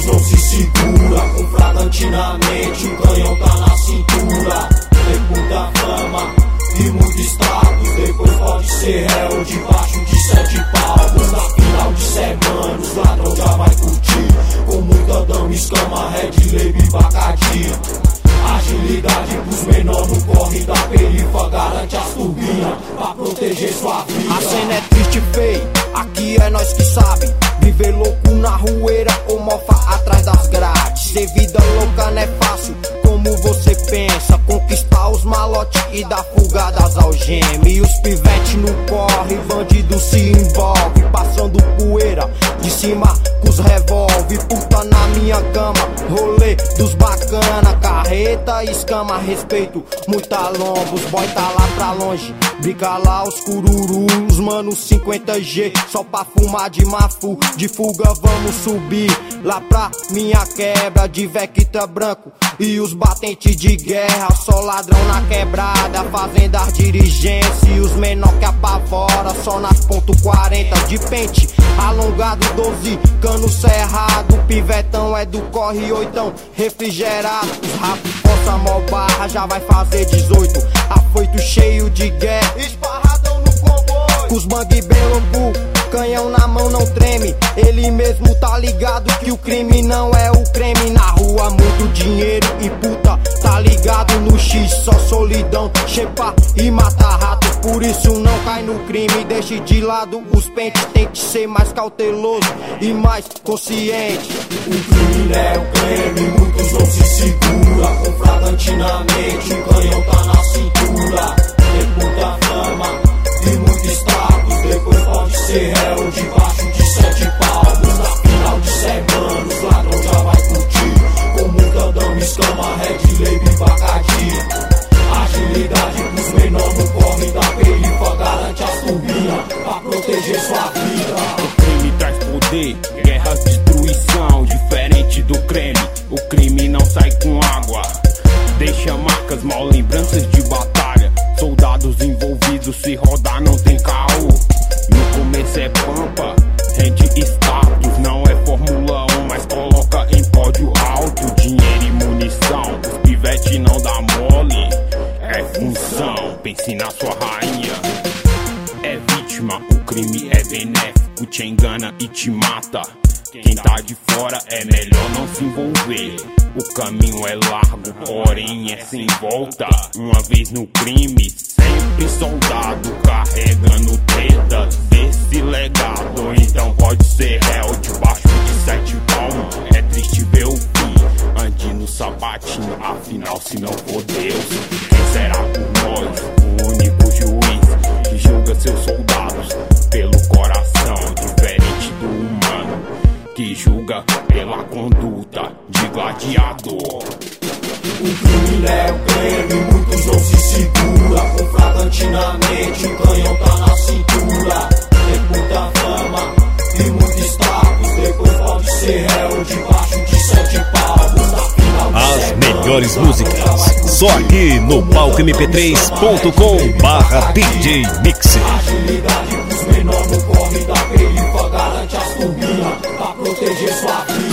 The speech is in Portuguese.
muitos não se segura. Confragantinamente o canhão tá na cintura. Tem muita fama e muito status, depois pode ser réu debaixo de 7 palmos. Na final de semana os ladrão já vai curtir, com muita dama, escama, red label e bacardi. Agilidade pros menor no corre da perifa, garante as turbinas pra proteger sua vida. A cena é triste e feia, aqui é nós que sabe. Viver louco na rueira ou mofa atrás das grades. Ser vida louca não é fácil como você pensa. Conquistar os malotes e dar fuga das algemas. E os pivete no corre, bandido se envolve, passando poeira de cima com os revólver. Puta na minha cama, rolê dos bacana. Carreta, escama, respeito, muita lomba. Os boy tá lá pra longe, brinca lá os cururus. Mano 50G, só pra fumar de mafu. De fuga vamos subir lá pra minha quebra de Vecta branco e os batentes de guerra. Só ladrão na quebrada, fazendas dirigência e os menor que apavora. Só nas ponto 40 de pente alongado, 12 cano cerrado. Pivetão é do corre, oitão refrigerado. Os rap força mó barra, já vai fazer 18. Afoito cheio de guerra, esparradão no comboio. Com os bang bem louco, canhão na mão não treme. Ele mesmo tá ligado que o crime não é o creme. Na rua muito dinheiro e puta, tá ligado no X. Só solidão, chepa e mata rato. Por isso não cai no crime, deixe de lado os pentes. Tente ser mais cauteloso e mais consciente. O crime é o creme, muitos não se segura. Confragantinamente o canhão tá na cintura. Tem muita fama e muito status, depois pode ser réu debaixo de 7 palmos. Na final de semana os ladrão já vai curtir, com muita dama, escama, red label e bacardi. Agilidade pros menor no corre da perifa, garante as turbinas pra proteger sua vida. O crime traz poder, guerra, destruição, diferente do creme. O crime não sai com água, deixa marcas, mal lembranças de batalha. Soldados envolvidos, se rodar não tem caô. No começo é pampa, rende status. Não é Fórmula 1, mas coloca em pódio alto. Dinheiro e munição, os pivete não dá mole. É função, pense na sua rainha. É vítima, o crime é benéfico, te engana e te mata. Quem tá de fora é melhor não se envolver. O caminho é largo, porém é sem volta. Uma vez no crime, sempre soldado, carregando tretas desse legado. Então pode ser réu debaixo de 7 palmos. É triste ver o fim, ande no sapatinho. Afinal, se não for Deus, quem será por nós? O único juiz que julga seus soldados pelo coração, diferente do humano que julga pela conduta de gladiador. O crime é o creme, muitos não se segura. Confragantinamente o canhão tá na cintura. Tem muita fama e muito status, depois pode ser réu debaixo de 7 palmos. Na final de as melhores músicas, só aqui no palcomp3.com/DJ Mixer. Agilidade pros menor no corre da perifa, garante as turbinas pra proteger sua vida.